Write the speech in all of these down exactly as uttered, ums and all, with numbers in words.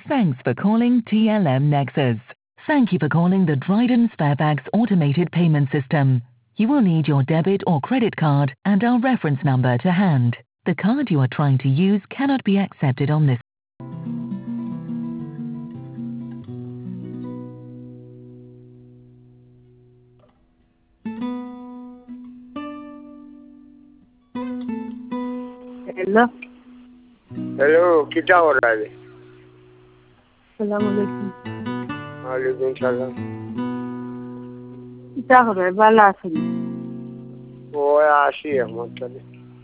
Thanks for calling T L M Nexus. Thank you for calling the Dryden Sparebags automated payment system. You will need your debit or credit card and our reference number to hand. The card you are trying to use cannot be accepted on this. Hello. Hello, kita हो रहा है? सलाम अलैकुम. वालेकुम सलाम. kita हो रहा है बाला आसनी. वो आशी है मतलब.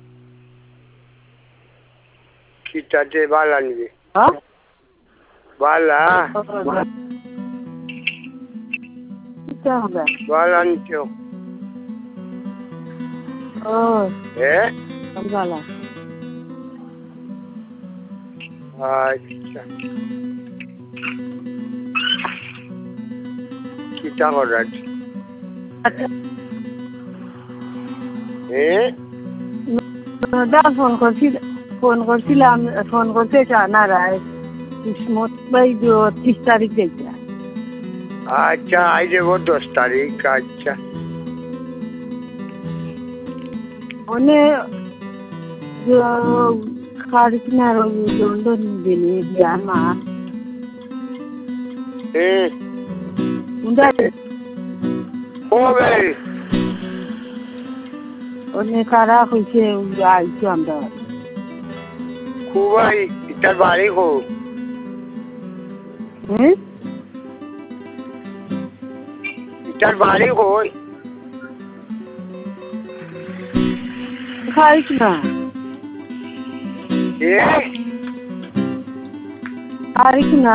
kita जे बाला नहीं. हाँ? बाला. kita हो रहा है. बाला नहीं क्यों? Oh. Eh? बाला. अच्छा. kita हो रहा है. Eh? दा फोन करती फोन करती लाम फोन करते जाना रहा है. किस्मत भाई जो तीस तारीख देगा. अच्छा आज वो दस तारीख का. अच्छा. उन्हें जो खारिजना लंदन दिने dia mah. Eh? Udah. Oh baik. उन्हें करा कुछ आई थी अंदर. Kuwai kita balik ho. Hmm? Kita balik ho. खारिजना. Eh? खारिजना.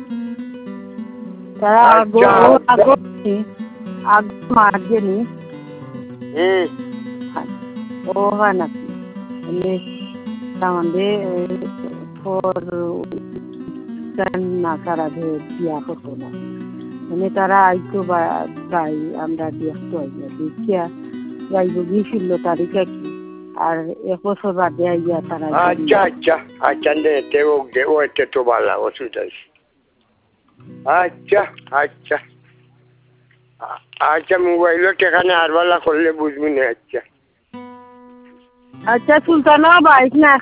Tara ago ago ni ago marje ni. Hmm. Oh anak ini tamande for kan nakara de dia করতো না. মানে তারা আইতো বা তাই আমরা দেখতো আইয়া দেখিয়া যাইবো গিয়েছিল তারিখে কি আর এক বছর বাদে আইয়া তারা আচ্ছা আচ্ছা আচ্ছা নে তেও দেও এতে তো বালা অসুবিধা আছে. আচ্ছা আচ্ছা আচ্ছা মোবাইলের ঠিকানা আর বালা করলে বুঝবি না. আচ্ছা আচ্ছা সুলতানা বাইক না